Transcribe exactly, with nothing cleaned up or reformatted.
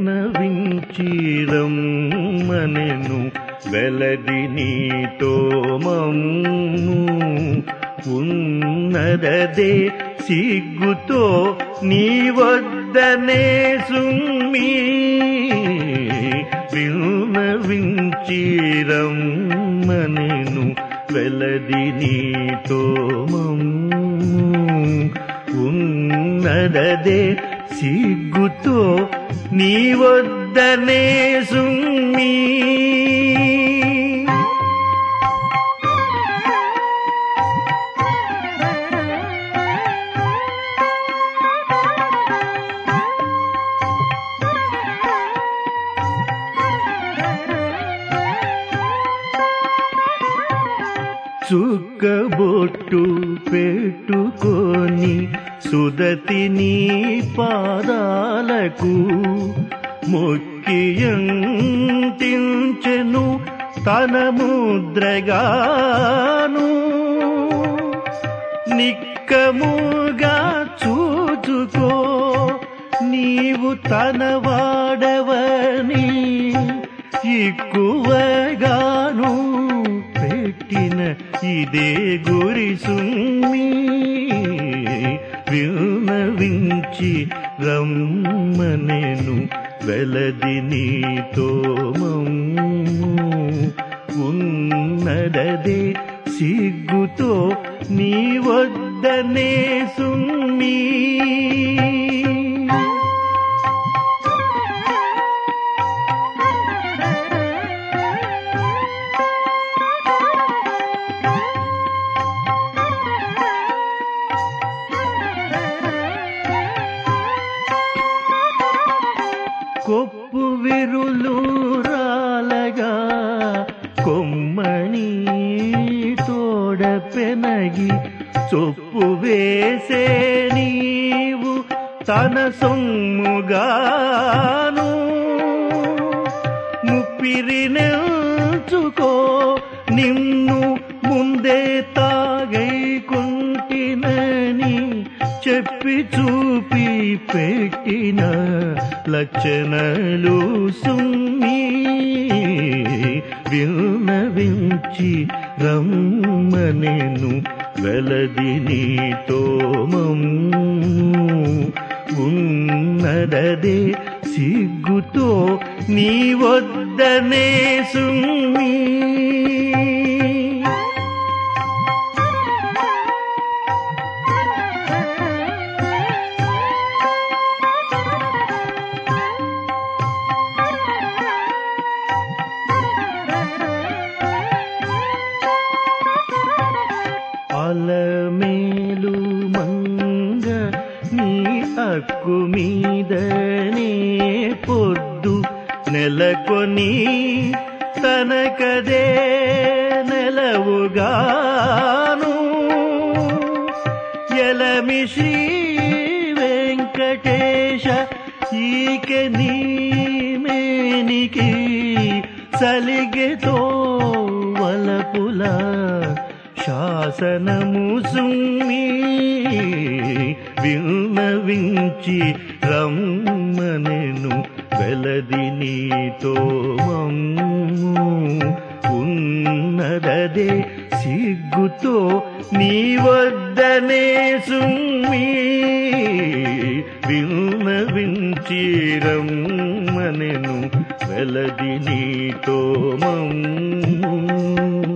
విన్నవించిరమ్మనెను వెలది నీతో మమ్ము ఉన్నదదే సిగ్గుతో నీ వద్దనే సుమ్మి విన్నవించిరమ్మనెను వెలది నీతో మమ్ము ఉన్నదదే సిగ్గుతో నీ వద్దనే సుమ్మి చుక్కబొట్టు పెట్టుకొని సుదతి నీ పాదాలకు మొక్కియంటించెను తన ముద్రగాను నిక్కముగా చూచుకో నీవు తన వాడవని ఎక్కువగాను పెట్టిన ఇదే గురి సుమ్మి విన్నవించి రమ్మనెను వెలది నీతో మమ్ము ఉన్నదదే సిగ్గుతో నీ వద్దనే సుమ్మి కొప్పు విరులు రాలగా కొమ్మని తోడ పెనగి చొప్పు వేసే నీవు తన సొమ్ముగాను ముప్పిరి నెల్చుకో నిన్ను ముందే తాగైకుంటినని చెప్పి చూపి పెట్టిన లక్షణలు సుమ్మి విన్నవించి రమ్మనెను వెలది నీతో మమ్ము ఉన్నదదే సిగ్గుతో నీ వద్దనే సుమ్మి అలమేలు మంగ నీ హక్కు మీదనే పొద్దు నెలకొని తనకదే నెలవుగాను ఎలమి శ్రీ వెంకటేశ ఈక నీ మేనికి సలిగెతో వలపుల శాసనము సుమ్మి విన్నవించి రమ్మనెను వెలది నీతో మమ్ము ఉన్నదదే సిగ్గుతో నీ వద్దనే సుమ్మి విన్నవించి రమ్మనెను వెలది నీతో మమ్ము